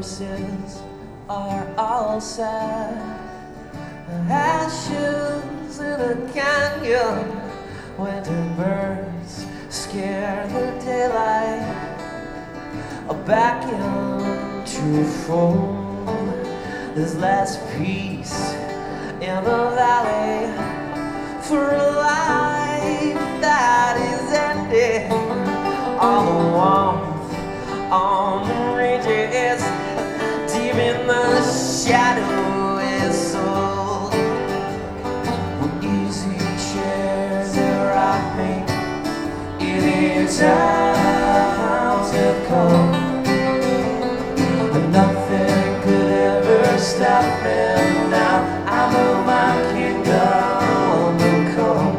horses are all sad. Ashes in a canyon. Winter birds scare the daylight back into fold. There's less peace in the valley for a life that is ending. All the warmth on the ridges, deep in the shadow is sold. Easy chairs that rock me in times of cold. Nothing could ever stop me now. I know my kingdom will come.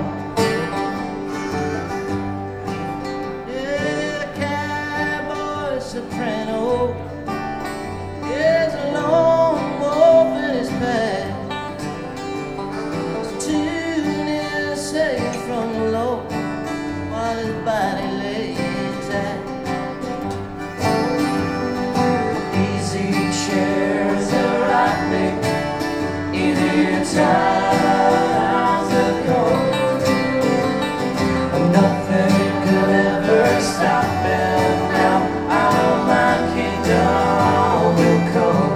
Yeah, the cowboy soprano is a lone wolf in his path. His tune is saved from the Lord while his body lays tight. Chairs that rock me in times of cold. Nothing could ever stop me now. I know my kingdom will come.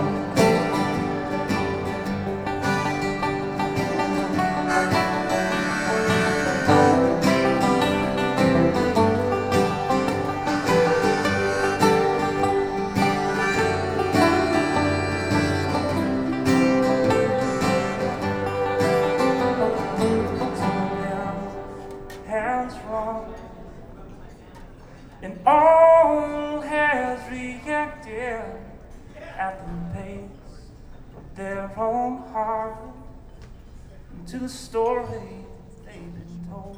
And all has reacted at the pace of their own heart to the story they've been told.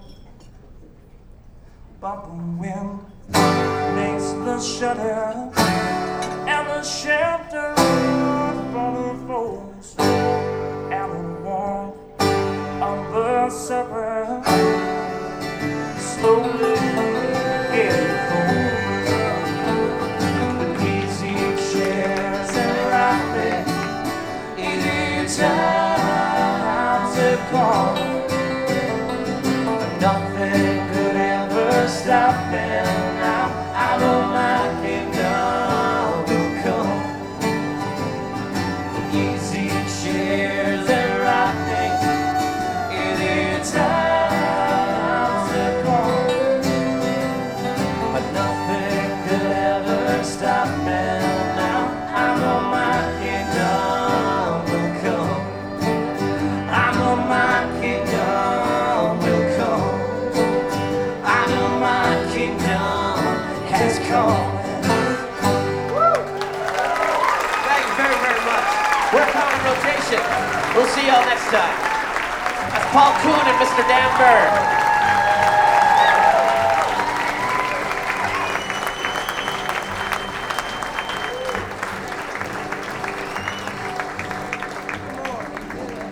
But the wind makes the shudder and the shelter for the foes, and the warmth of the supper slowly getting cold. The easy chairs that rock me in times of cold. Nothing could ever stop me now. I know my kingdom will come. The easy chairs that rock me in times of cold. But nothing could ever stop me now. I know my kingdom will come. I know my kingdom will come. I know my kingdom has come. Woo! Thank you very, very much. We're coming in rotation. We'll see y'all next time. That's Paul Kuhn and Mr. Dan Bird.